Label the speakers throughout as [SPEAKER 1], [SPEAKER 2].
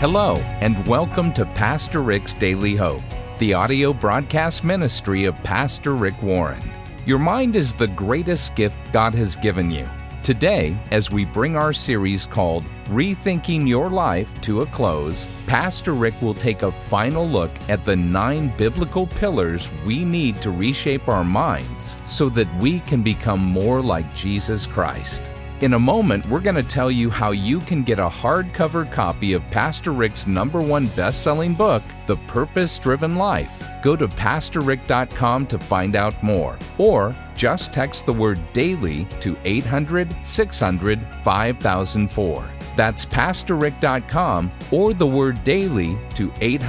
[SPEAKER 1] Hello, and welcome to Pastor Rick's Daily Hope, the audio broadcast ministry of Pastor Rick Warren. Your mind is the greatest gift God has given you. Today, as we bring our series called Rethinking Your Life to a close, Pastor Rick will take a final look at the 9 biblical pillars we need to reshape our minds so that we can become more like Jesus Christ. In a moment, we're going to tell you how you can get a hardcover copy of Pastor Rick's #1 best-selling book, The Purpose-Driven Life. Go to PastorRick.com to find out more, or just text the word DAILY to 800-600-5004. That's PastorRick.com or the word DAILY to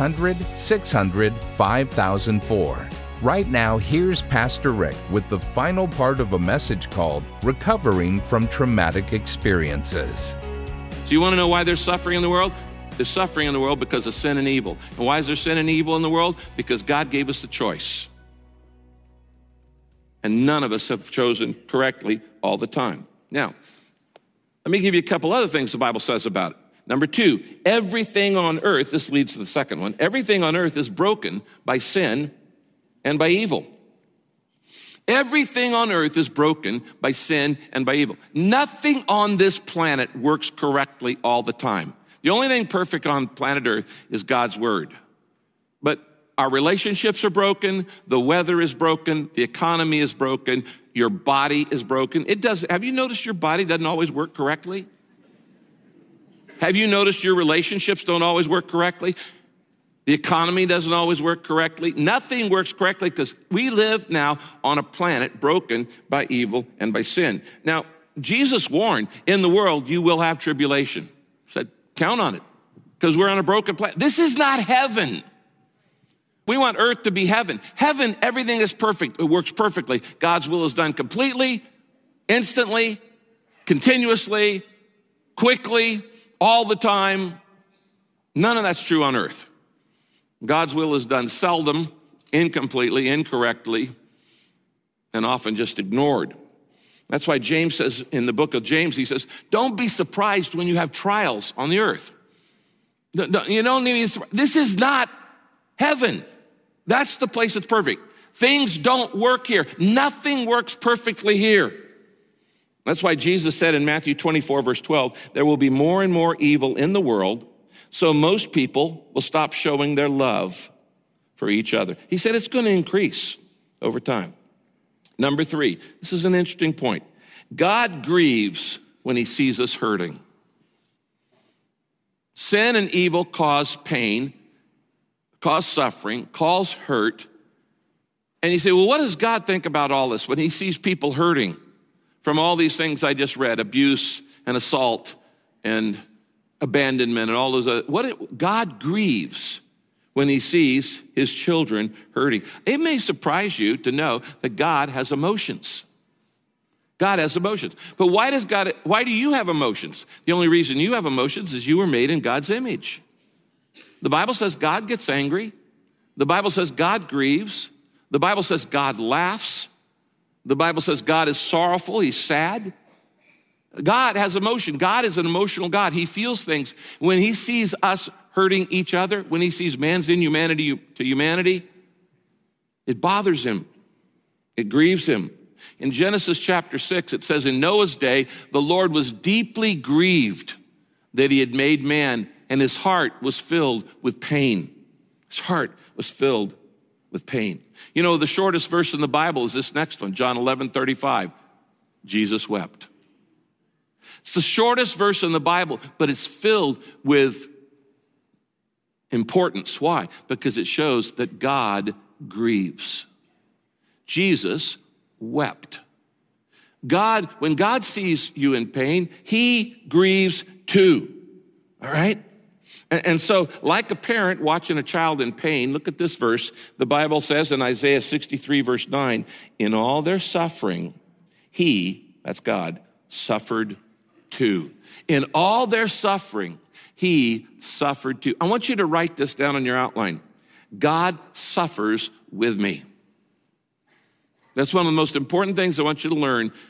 [SPEAKER 1] 800-600-5004. Right now, here's Pastor Rick with the final part of a message called Recovering from Traumatic Experiences.
[SPEAKER 2] So you want to know why there's suffering in the world? There's suffering in the world because of sin and evil. And why is there sin and evil in the world? Because God gave us the choice. And none of us have chosen correctly all the time. Now, let me give you a couple other things the Bible says about it. Number 2, everything on earth, this leads to the second one, everything on earth is broken by sin and by evil. Everything on earth is broken by sin and by evil. Nothing on this planet works correctly all the time. The only thing perfect on planet Earth is God's word. But our relationships are broken, the weather is broken, the economy is broken, your body is broken. Have you noticed your body doesn't always work correctly? Have you noticed your relationships don't always work correctly? The economy doesn't always work correctly. Nothing works correctly because we live now on a planet broken by evil and by sin. Now, Jesus warned, in the world you will have tribulation. He said, count on it, because we're on a broken planet. This is not heaven. We want earth to be heaven. Heaven, everything is perfect. It works perfectly. God's will is done completely, instantly, continuously, quickly, all the time. None of that's true on earth. God's will is done seldom, incompletely, incorrectly, and often just ignored. That's why James says in the book of James, he says, don't be surprised when you have trials on the earth. You don't need to, this is not heaven. That's the place that's perfect. Things don't work here. Nothing works perfectly here. That's why Jesus said in Matthew 24, verse 12, there will be more and more evil in the world, so most people will stop showing their love for each other. He said it's going to increase over time. Number 3, this is an interesting point. God grieves when he sees us hurting. Sin and evil cause pain, cause suffering, cause hurt. And you say, well, what does God think about all this when he sees people hurting from all these things I just read, abuse and assault and abandonment and all those other, God grieves when he sees his children hurting. It may surprise you to know that God has emotions. God has emotions. But why do you have emotions? The only reason you have emotions is you were made in God's image. The Bible says God gets angry. The Bible says God grieves. The Bible says God laughs. The Bible says God is sorrowful, he's sad. God has emotion. God is an emotional God. He feels things. When he sees us hurting each other, when he sees man's inhumanity to humanity, it bothers him. It grieves him. In Genesis chapter 6, it says, in Noah's day, the Lord was deeply grieved that he had made man, and his heart was filled with pain. His heart was filled with pain. You know, the shortest verse in the Bible is this next one, John 11:35. Jesus wept. It's the shortest verse in the Bible, but it's filled with importance. Why? Because it shows that God grieves. Jesus wept. When God sees you in pain, he grieves too. All right? And so, like a parent watching a child in pain, look at this verse. The Bible says in Isaiah 63, verse 9, in all their suffering, he, that's God, suffered too. In all their suffering, he suffered too. I want you to write this down on your outline. God suffers with me. That's one of the most important things I want you to learn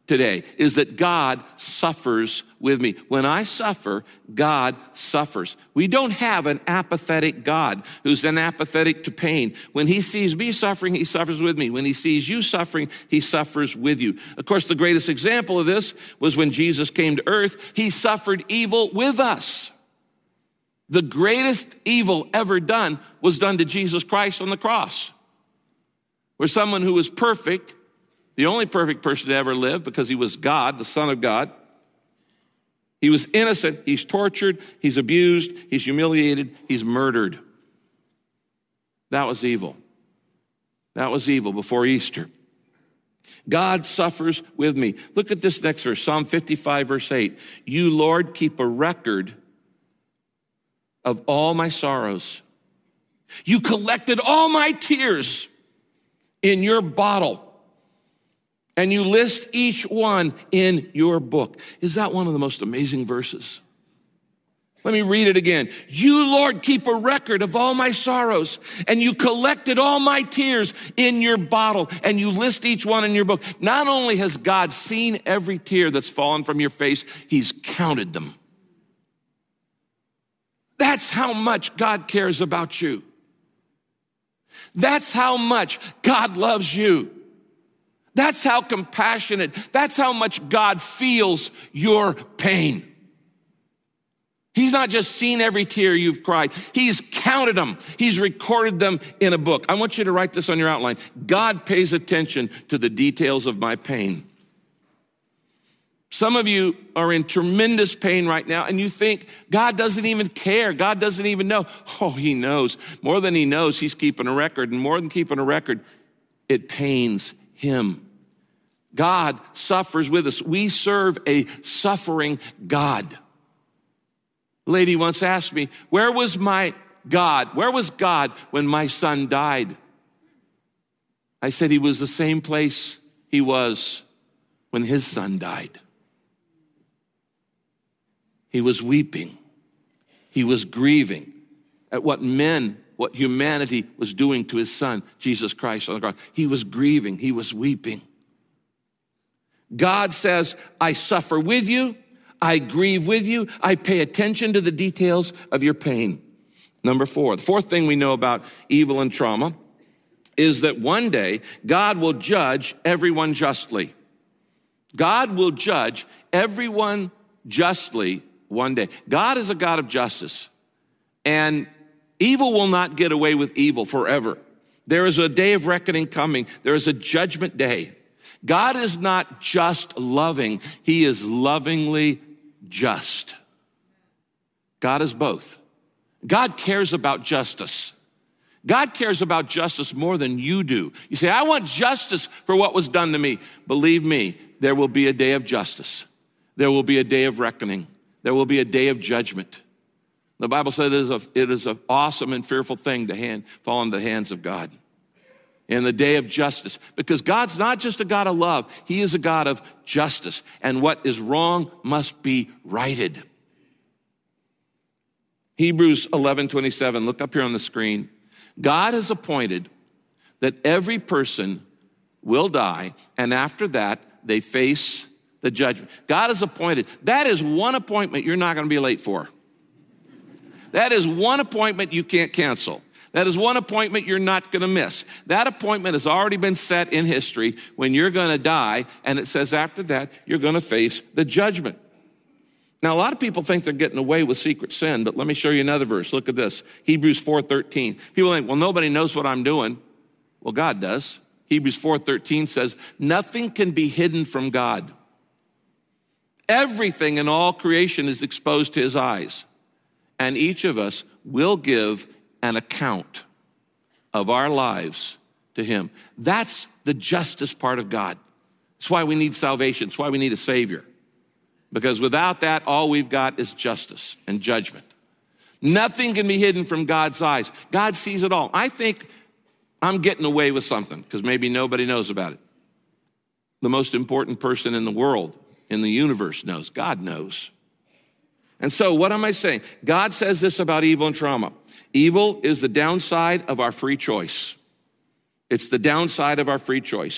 [SPEAKER 2] today is that God suffers with me. When I suffer, God suffers. We don't have an apathetic God who's apathetic to pain. When he sees me suffering, he suffers with me. When he sees you suffering, he suffers with you. Of course, the greatest example of this was when Jesus came to earth. He suffered evil with us. The greatest evil ever done was done to Jesus Christ on the cross, where someone who was perfect, the only perfect person to ever live because he was God, the Son of God. He was innocent. He's tortured. He's abused. He's humiliated. He's murdered. That was evil. That was evil before Easter. God suffers with me. Look at this next verse, Psalm 55, verse 8. You, Lord, keep a record of all my sorrows. You collected all my tears in your bottle, and you list each one in your book. Is that one of the most amazing verses? Let me read it again. You, Lord, keep a record of all my sorrows, and you collected all my tears in your bottle, and you list each one in your book. Not only has God seen every tear that's fallen from your face, he's counted them. That's how much God cares about you. That's how much God loves you. That's how compassionate, that's how much God feels your pain. He's not just seen every tear you've cried. He's counted them. He's recorded them in a book. I want you to write this on your outline. God pays attention to the details of my pain. Some of you are in tremendous pain right now, and you think God doesn't even care. God doesn't even know. Oh, he knows. More than he knows, he's keeping a record. And more than keeping a record, it pains him. God suffers with us. We serve a suffering God. A lady once asked me, where was my God? Where was God when my son died? I said he was the same place he was when his son died. He was weeping. He was grieving at what humanity was doing to his son, Jesus Christ on the cross. He was grieving. He was weeping. God says, I suffer with you. I grieve with you. I pay attention to the details of your pain. Number 4, the fourth thing we know about evil and trauma is that one day God will judge everyone justly. God will judge everyone justly one day. God is a God of justice, and evil will not get away with evil forever. There is a day of reckoning coming. There is a judgment day. God is not just loving. He is lovingly just. God is both. God cares about justice. God cares about justice more than you do. You say, I want justice for what was done to me. Believe me, there will be a day of justice. There will be a day of reckoning. There will be a day of judgment. The Bible said it is an awesome and fearful thing to fall into the hands of God in the day of justice, because God's not just a God of love. He is a God of justice, and what is wrong must be righted. Hebrews 11:27, look up here on the screen. God has appointed that every person will die, and after that, they face the judgment. God has appointed. That is one appointment you're not going to be late for. That is one appointment you can't cancel. That is one appointment you're not going to miss. That appointment has already been set in history when you're going to die, and it says after that, you're going to face the judgment. Now, a lot of people think they're getting away with secret sin, but let me show you another verse. Look at this, Hebrews 4:13. People think, well, nobody knows what I'm doing. Well, God does. Hebrews 4:13 says, nothing can be hidden from God. Everything in all creation is exposed to his eyes, and each of us will give an account of our lives to him. That's the justice part of God. That's why we need salvation. That's why we need a Savior. Because without that, all we've got is justice and judgment. Nothing can be hidden from God's eyes. God sees it all. I think I'm getting away with something because maybe nobody knows about it. The most important person in the world, in the universe knows. God knows. And so what am I saying? God says this about evil and trauma. Evil is the downside of our free choice. It's the downside of our free choice.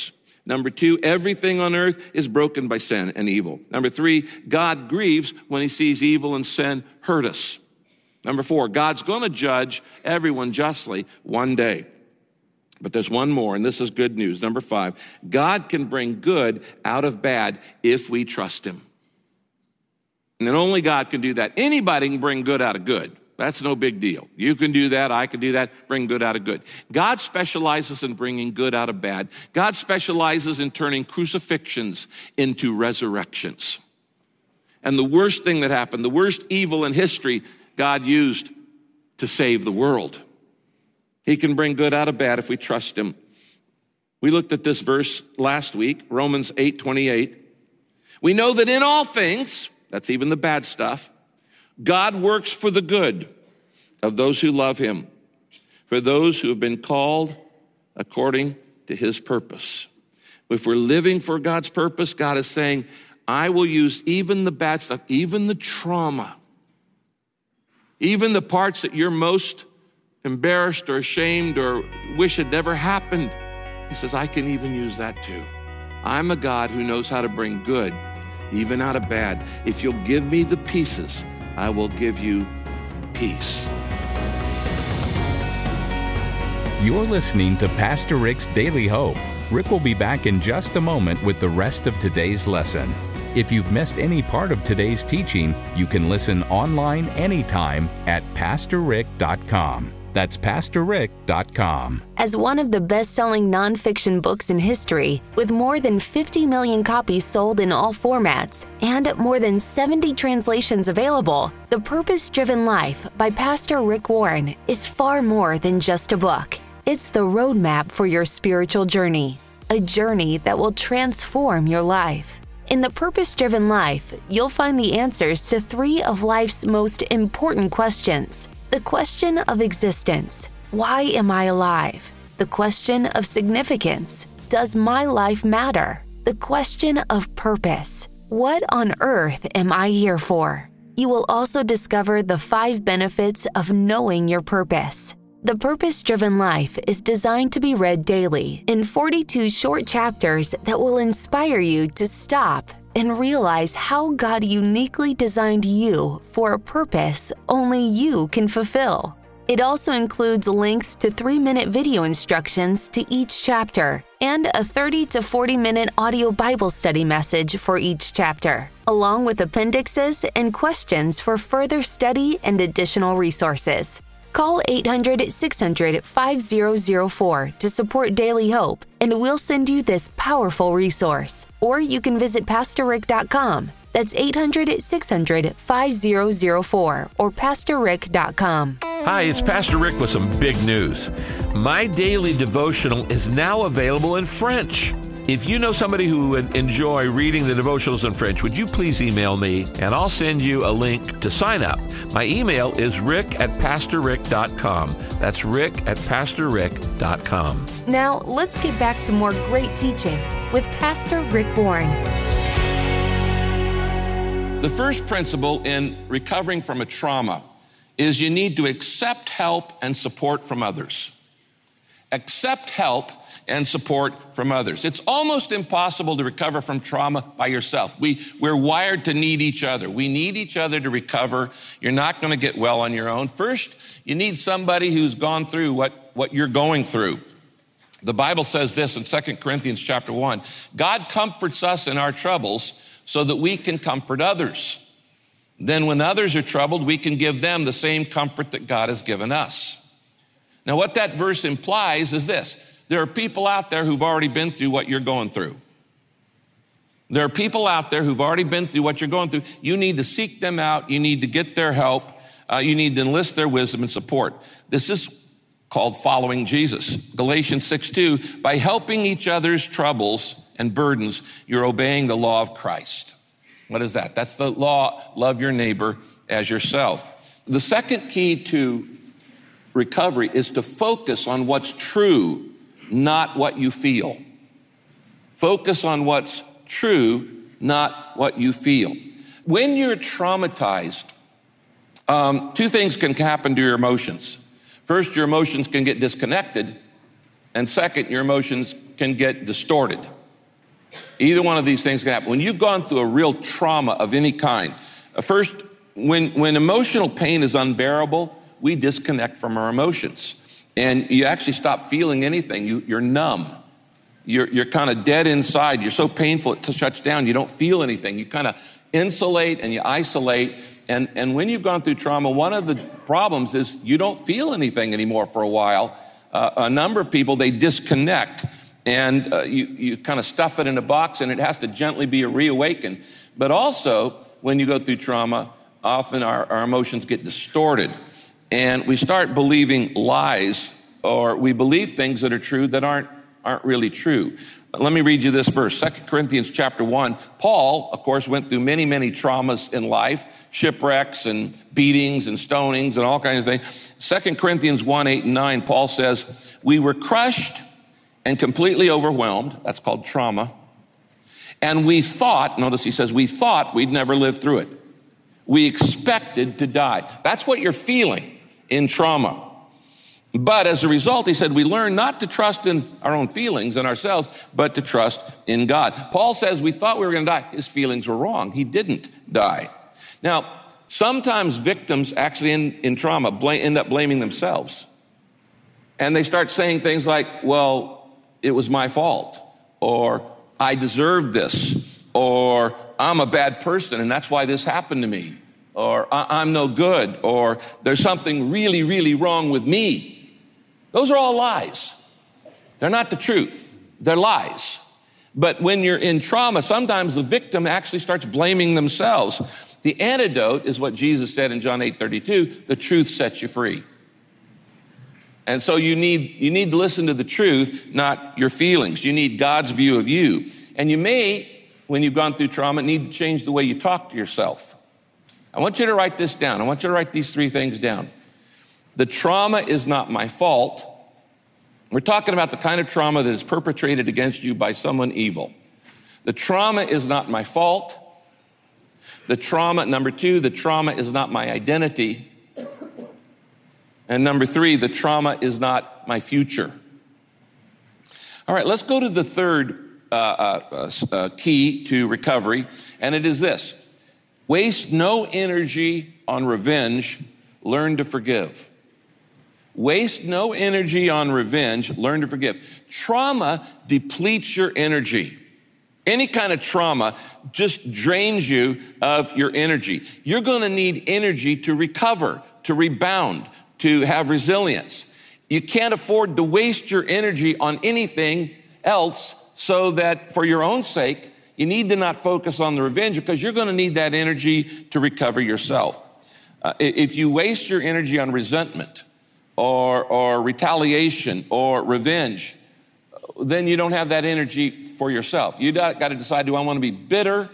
[SPEAKER 2] Number 2, everything on earth is broken by sin and evil. Number 3, God grieves when he sees evil and sin hurt us. Number 4, God's going to judge everyone justly one day. But there's one more, and this is good news. Number 5, God can bring good out of bad if we trust him. And then only God can do that. Anybody can bring good out of good. That's no big deal. You can do that. I can do that. Bring good out of good. God specializes in bringing good out of bad. God specializes in turning crucifixions into resurrections. And the worst thing that happened, the worst evil in history, God used to save the world. He can bring good out of bad if we trust him. We looked at this verse last week, Romans 8:28. We know that in all things, that's even the bad stuff, God works for the good of those who love him, for those who have been called according to his purpose. If we're living for God's purpose, God is saying, I will use even the bad stuff, even the trauma, even the parts that you're most embarrassed or ashamed or wish had never happened. He says, I can even use that too. I'm a God who knows how to bring good, even out of bad. If you'll give me the pieces, I will give you peace.
[SPEAKER 1] You're listening to Pastor Rick's Daily Hope. Rick will be back in just a moment with the rest of today's lesson. If you've missed any part of today's teaching, you can listen online anytime at PastorRick.com. That's PastorRick.com.
[SPEAKER 3] As one of the best-selling nonfiction books in history, with more than 50 million copies sold in all formats and more than 70 translations available, The Purpose-Driven Life by Pastor Rick Warren is far more than just a book. It's the roadmap for your spiritual journey, a journey that will transform your life. In The Purpose-Driven Life, you'll find the answers to 3 of life's most important questions. The question of existence, why am I alive? The question of significance, does my life matter? The question of purpose, what on earth am I here for? You will also discover the 5 benefits of knowing your purpose. The Purpose-Driven Life is designed to be read daily in 42 short chapters that will inspire you to stop and realize how God uniquely designed you for a purpose only you can fulfill. It also includes links to 3-minute video instructions to each chapter and a 30 to 40-minute audio Bible study message for each chapter, along with appendixes and questions for further study and additional resources. Call 800-600-5004 to support Daily Hope, and we'll send you this powerful resource. Or you can visit PastorRick.com. That's 800-600-5004 or PastorRick.com.
[SPEAKER 4] Hi, it's Pastor Rick with some big news. My daily devotional is now available in French. If you know somebody who would enjoy reading the devotionals in French, would you please email me and I'll send you a link to sign up. My email is rick@pastorrick.com. That's rick@pastorrick.com.
[SPEAKER 3] Now, let's get back to more great teaching with Pastor Rick Warren.
[SPEAKER 2] The first principle in recovering from a trauma is you need to accept help and support from others. Accept help and support from others. It's almost impossible to recover from trauma by yourself. We're wired to need each other. We need each other to recover. You're not going to get well on your own. First, you need somebody who's gone through what you're going through. The Bible says this in 2 Corinthians chapter 1, God comforts us in our troubles so that we can comfort others. Then when others are troubled, we can give them the same comfort that God has given us. Now, what that verse implies is this. There are people out there who've already been through what you're going through. There are people out there who've already been through what you're going through. You need to seek them out. You need to get their help. You need to enlist their wisdom and support. This is called following Jesus. Galatians 6:2, by helping each other's troubles and burdens, you're obeying the law of Christ. What is that? That's the law, love your neighbor as yourself. The second key to recovery is to focus on what's true, not what you feel. Focus on what's true, not what you feel. When you're traumatized, 2 things can happen to your emotions. First, your emotions can get disconnected, and second, your emotions can get distorted. Either one of these things can happen. When you've gone through a real trauma of any kind, first, when emotional pain is unbearable, we disconnect from our emotions. And you actually stop feeling anything. You're numb. You're kind of dead inside. You're so painful it shuts down. You don't feel anything. You kind of insulate and you isolate. And when you've gone through trauma, one of the problems is you don't feel anything anymore for a while. A number of people, they disconnect. And you kind of stuff it in a box, and it has to gently be reawakened. But also, when you go through trauma, often our emotions get distorted. And we start believing lies, or we believe things that are true that aren't really true. Let me read you this verse, 2 Corinthians chapter 1. Paul, of course, went through many, many traumas in life, shipwrecks and beatings and stonings and all kinds of things. 2 Corinthians 1, 8 and 9, Paul says, we were crushed and completely overwhelmed. That's called trauma. And we thought, notice he says, we thought we'd never live through it. We expected to die. That's what you're feeling in trauma. But as a result, he said, we learned not to trust in our own feelings and ourselves, but to trust in God. Paul says we thought we were going to die. His feelings were wrong. He didn't die. Now, sometimes victims actually in trauma end up blaming themselves. And they start saying things like, well, it was my fault, or I deserved this, or I'm a bad person and that's why this happened to me, or I'm no good, or there's something really, really wrong with me. Those are all lies. They're not the truth. They're lies. But when you're in trauma, sometimes the victim actually starts blaming themselves. The antidote is what Jesus said in John 8:32, the truth sets you free. And so you need to listen to the truth, not your feelings. You need God's view of you. And you may, when you've gone through trauma, need to change the way you talk to yourself. I want you to write this down. I want you to write these three things down. The trauma is not my fault. We're talking about the kind of trauma that is perpetrated against you by someone evil. The trauma is not my fault. The trauma, number two, the trauma is not my identity. And number three, the trauma is not my future. All right, let's go to the third key to recovery, and it is this. Waste no energy on revenge, learn to forgive. Waste no energy on revenge, learn to forgive. Trauma depletes your energy. Any kind of trauma just drains you of your energy. You're going to need energy to recover, to rebound, to have resilience. You can't afford to waste your energy on anything else, so that for your own sake, you need to not focus on the revenge, because you're going to need that energy to recover yourself. If you waste your energy on resentment or retaliation or revenge, then you don't have that energy for yourself. You got to decide, do I want to be bitter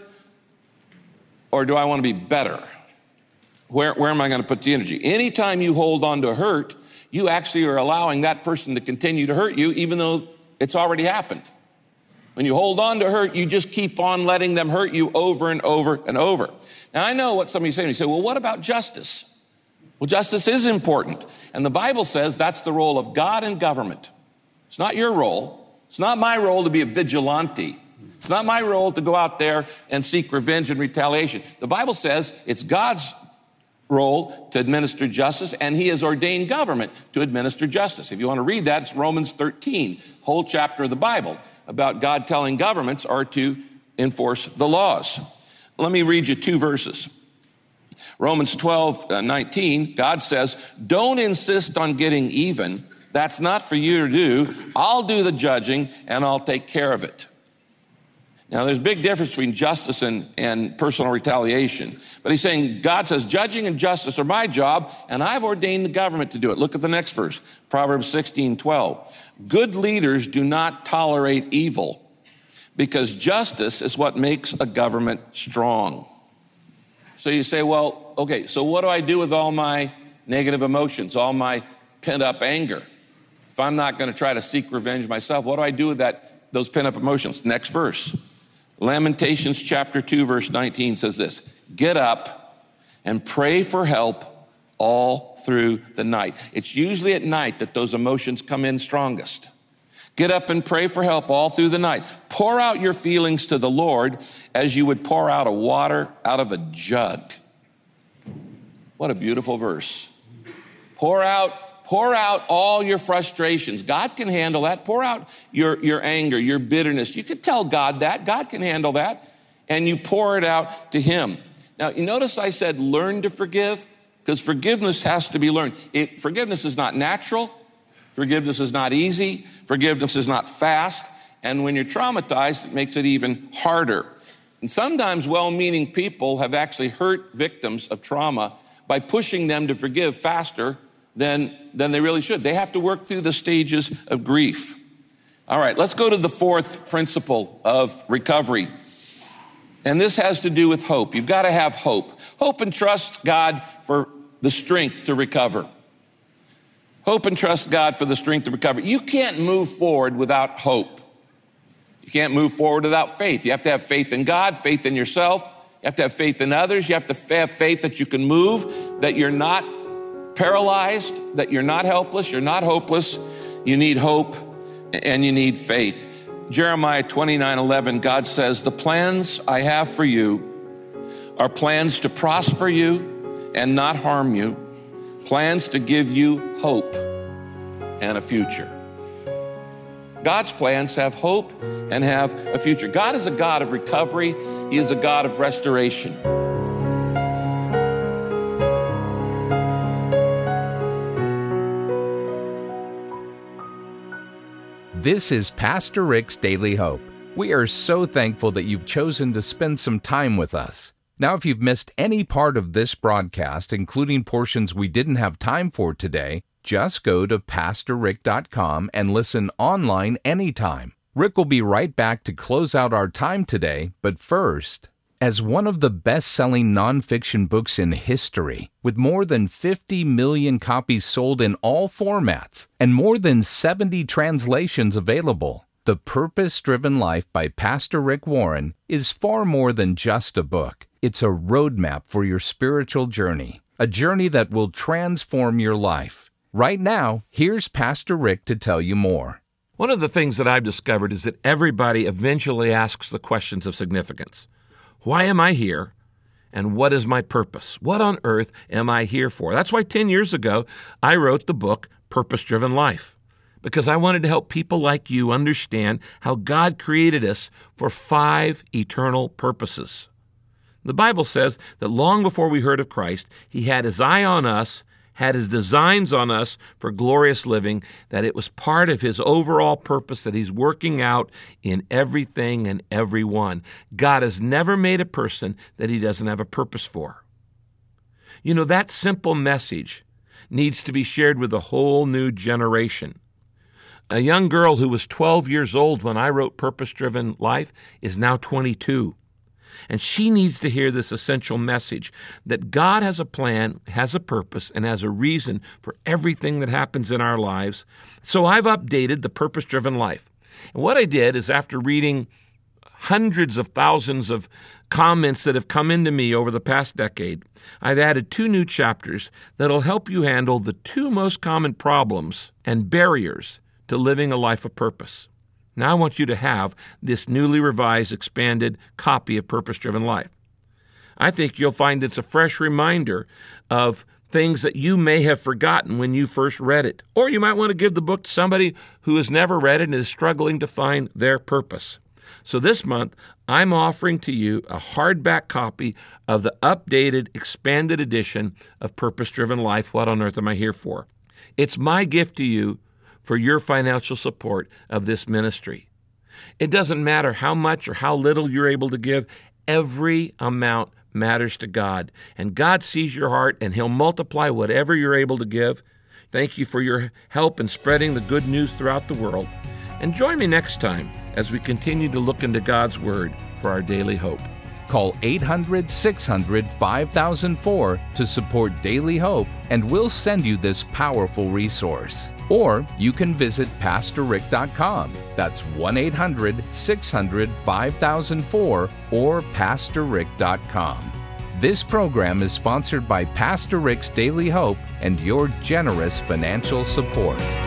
[SPEAKER 2] or do I want to be better? Where am I going to put the energy? Anytime you hold on to hurt, you actually are allowing that person to continue to hurt you, even though it's already happened. When you hold on to hurt, you just keep on letting them hurt you over and over and over. Now, I know what some of you say. You say, well, what about justice? Well, justice is important. And the Bible says that's the role of God and government. It's not your role. It's not my role to be a vigilante. It's not my role to go out there and seek revenge and retaliation. The Bible says it's God's role to administer justice, and he has ordained government to administer justice. If you want to read that, it's Romans 13, whole chapter of the Bible, about God telling governments are to enforce the laws. Let me read you two verses. Romans 12:19, God says, don't insist on getting even. That's not for you to do. I'll do the judging and I'll take care of it. Now, there's a big difference between justice and personal retaliation. But he's saying, God says, judging and justice are my job, and I've ordained the government to do it. Look at the next verse, Proverbs 16:12. Good leaders do not tolerate evil, because justice is what makes a government strong. So you say, well, okay, so what do I do with all my negative emotions, all my pent-up anger? If I'm not going to try to seek revenge myself, what do I do with those pent-up emotions? Next verse. Lamentations chapter 2, verse 19 says this, get up and pray for help all through the night. It's usually at night that those emotions come in strongest. Get up and pray for help all through the night. Pour out your feelings to the Lord as you would pour out a water out of a jug. What a beautiful verse. Pour out all your frustrations. God can handle that. Pour out your anger, your bitterness. You can tell God that. God can handle that. And you pour it out to him. Now, you notice I said learn to forgive, because forgiveness has to be learned. Forgiveness is not natural. Forgiveness is not easy. Forgiveness is not fast. And when you're traumatized, it makes it even harder. And sometimes well-meaning people have actually hurt victims of trauma by pushing them to forgive faster than they really should. They have to work through the stages of grief. All right, let's go to the fourth principle of recovery. And this has to do with hope. You've got to have hope. Hope and trust God for the strength to recover. Hope and trust God for the strength to recover. You can't move forward without hope. You can't move forward without faith. You have to have faith in God, faith in yourself. You have to have faith in others. You have to have faith that you can move, that you're not paralyzed, that you're not helpless, you're not hopeless. You need hope and you need faith. Jeremiah 29:11, God says, the plans I have for you are plans to prosper you and not harm you, plans to give you hope and a future. God's plans have hope and have a future. God is a God of recovery. He is a God of restoration.
[SPEAKER 1] This is Pastor Rick's Daily Hope. We are so thankful that you've chosen to spend some time with us. Now, if you've missed any part of this broadcast, including portions we didn't have time for today, just go to PastorRick.com and listen online anytime. Rick will be right back to close out our time today, but first, as one of the best-selling nonfiction books in history, with more than 50 million copies sold in all formats and more than 70 translations available, The Purpose-Driven Life by Pastor Rick Warren is far more than just a book. It's a roadmap for your spiritual journey, a journey that will transform your life. Right now, here's Pastor Rick to tell you more.
[SPEAKER 4] One of the things that I've discovered is that everybody eventually asks the questions of significance. Why am I here? And what is my purpose? What on earth am I here for? That's why 10 years ago, I wrote the book, Purpose-Driven Life, because I wanted to help people like you understand how God created us for 5 eternal purposes. The Bible says that long before we heard of Christ, He had His eye on us, had His designs on us for glorious living, that it was part of His overall purpose that He's working out in everything and everyone. God has never made a person that He doesn't have a purpose for. You know, that simple message needs to be shared with a whole new generation. A young girl who was 12 years old when I wrote Purpose-Driven Life is now 22. And she needs to hear this essential message that God has a plan, has a purpose, and has a reason for everything that happens in our lives. So I've updated the Purpose-Driven Life. And what I did is, after reading hundreds of thousands of comments that have come into me over the past decade, I've added 2 new chapters that'll help you handle the 2 most common problems and barriers to living a life of purpose. Now I want you to have this newly revised, expanded copy of Purpose-Driven Life. I think you'll find it's a fresh reminder of things that you may have forgotten when you first read it. Or you might want to give the book to somebody who has never read it and is struggling to find their purpose. So this month, I'm offering to you a hardback copy of the updated, expanded edition of Purpose-Driven Life, What on Earth Am I Here For? It's my gift to you for your financial support of this ministry. It doesn't matter how much or how little you're able to give. Every amount matters to God. And God sees your heart, and He'll multiply whatever you're able to give. Thank you for your help in spreading the good news throughout the world. And join me next time as we continue to look into God's Word for our daily hope.
[SPEAKER 1] Call 800-600-5004 to support Daily Hope, and we'll send you this powerful resource. Or you can visit PastorRick.com. That's 1-800-600-5004 or PastorRick.com. This program is sponsored by Pastor Rick's Daily Hope and your generous financial support.